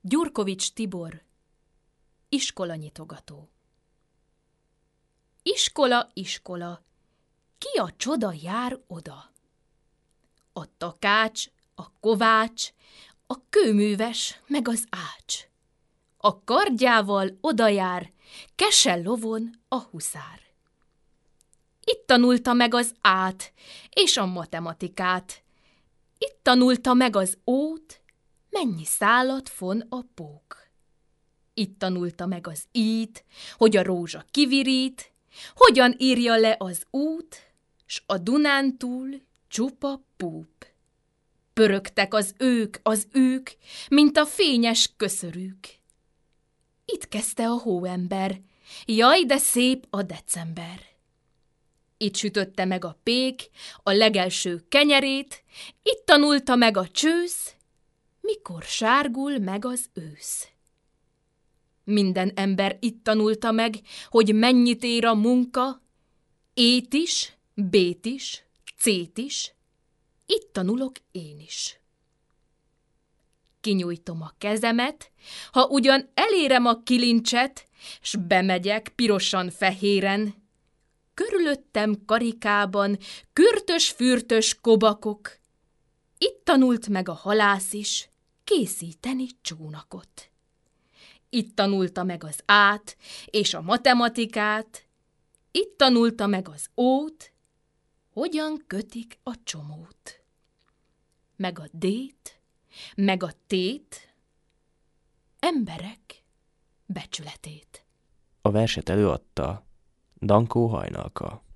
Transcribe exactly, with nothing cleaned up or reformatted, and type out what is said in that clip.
Gyurkovics Tibor, iskolanyitogató. Iskola, iskola, ki a csoda jár oda? A takács, a kovács, a kőműves, meg az ács. A kardjával oda jár, kese lovon a huszár. Itt tanulta meg az át és a matematikát. Itt tanulta meg az ót, mennyi szálat von a pók. Itt tanulta meg az ít, hogy a rózsa kivirít, hogyan írja le az út, s a Dunántúl csupa púp. Pörögtek az ők, az ők, mint a fényes köszörűk. Itt kezdte a hóember, jaj, de szép a december. Itt sütötte meg a pék a legelső kenyerét, itt tanulta meg a csősz, mikor sárgul meg az ősz. Minden ember itt tanulta meg, hogy mennyit ér a munka, ét is, bét is, cét is, itt tanulok én is. Kinyújtom a kezemet, ha ugyan elérem a kilincset, s bemegyek pirosan-fehéren. Körülöttem karikában kürtös-fürtös kobakok. Itt tanult meg a halász is készíteni csónakot. Itt tanulta meg az át és a matematikát, itt tanulta meg az ót, hogyan kötik a csomót. Meg a dét, meg a tét, emberek becsületét. A verset előadta Dankó Hajnalka.